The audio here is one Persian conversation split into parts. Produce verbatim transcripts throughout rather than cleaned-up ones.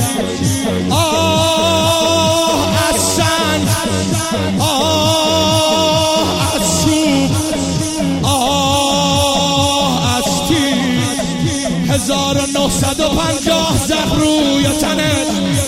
آه از سنگ، آه از چوب، آه از تیر. هزار و نهصد و پنجاه زخم روی تنت،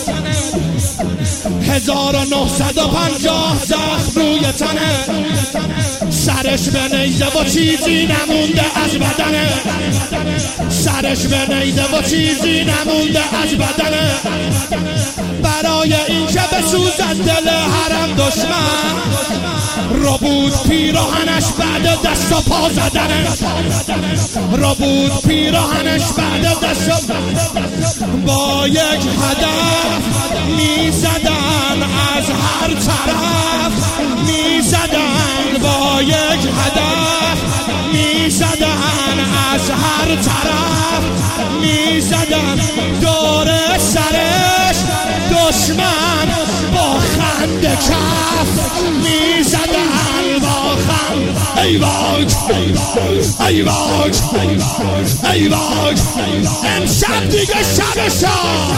هزار و نهصد و پنجاه زخم روی تنت. سرش به نیزه و چیزی نمونده از بدنه، سرش به نیزه و چیزی نمونده از بدنه. برای این که بسوزد دل حرم دشمن، رو بود پیراهنش بعد دست و پا زدنه، رو بود پیراهنش بعد دست و با یک هدف میزدن از هر طرف، میزدن با یک هدف، میزدن از هر طرف، میزدن دور سرش دشمن با خنده کف، میزدن با خنده. ای وای ای وای ای وای امشب دیگه شب شاه.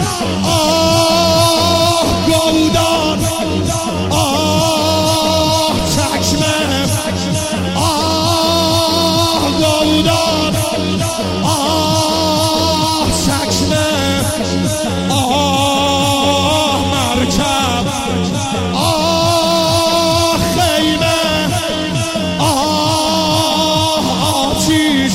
آه گودان، آه چکمه، آه گودان، آه چکمه، آه مرکب، آه خیمه، آه آتیش،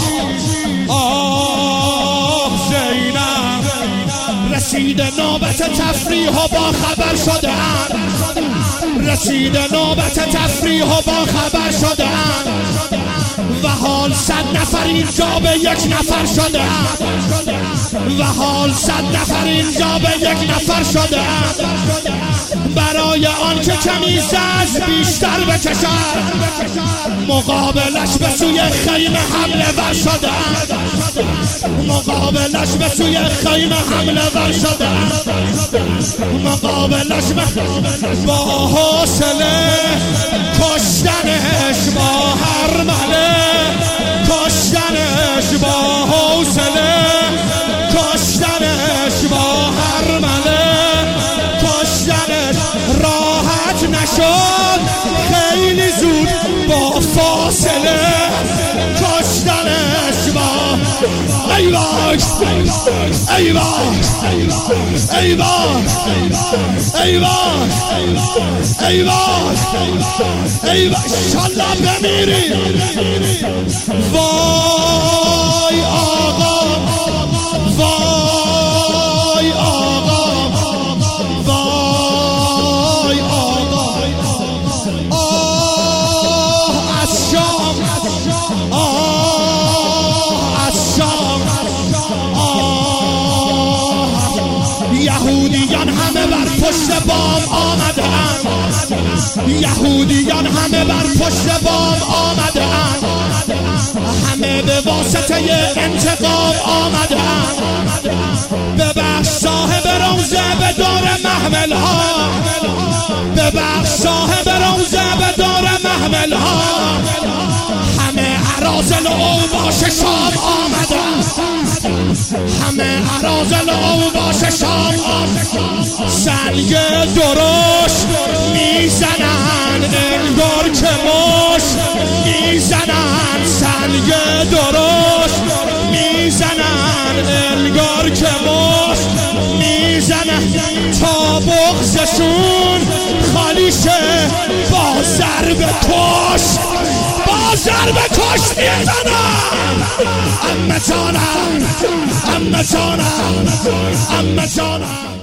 آه زینب. رسید نوبت تفریح و با خبر شدن، رسید نوبت تفریح و با خبر شدن. و حال صد نفر اینجا به یک نفر شدن، و حال صد نفر اینجا به یک نفر شدن. برای آن که کمی زج بیشتر بکشد، مقابلش به سوی خیمه حمله ور شدن، مقابلش به سوی خیمه حمله ور شدن، مقابلش با حوصله کشتنش، با هرمله کشتنش، با حوصله کشتنش، با هرمله کشتنش. راحت نشد خیلی زود با فاصله کشتنش، با ای وای ای وای ای وای ای وای ای وای ای وای انشالله بمیری. وای آقا، وای آقا، وای آقا. آه از شام، آه از شام، آه. یهودیان همه بر پشت بام آمدند، یهودیان همه بر پشت بام آمدند، همه به واسطه انتقام آمدند. ببخش صاحب روزه به دور محمل ها، ببخش صاحب روزه به دور محمل ها. همه اراذل و اوباش شام آمدند، همه اراذل و اوباش شام آمدند. سنگ درشت میزنن انگار که مش میزنن، سنگ درشت میزنن انگار که مش میزنن. تا بغضشون خالی شه با ضرب کش، با ضرب کش میزنن. عمه جانم، عمه جانم، عمه جانم.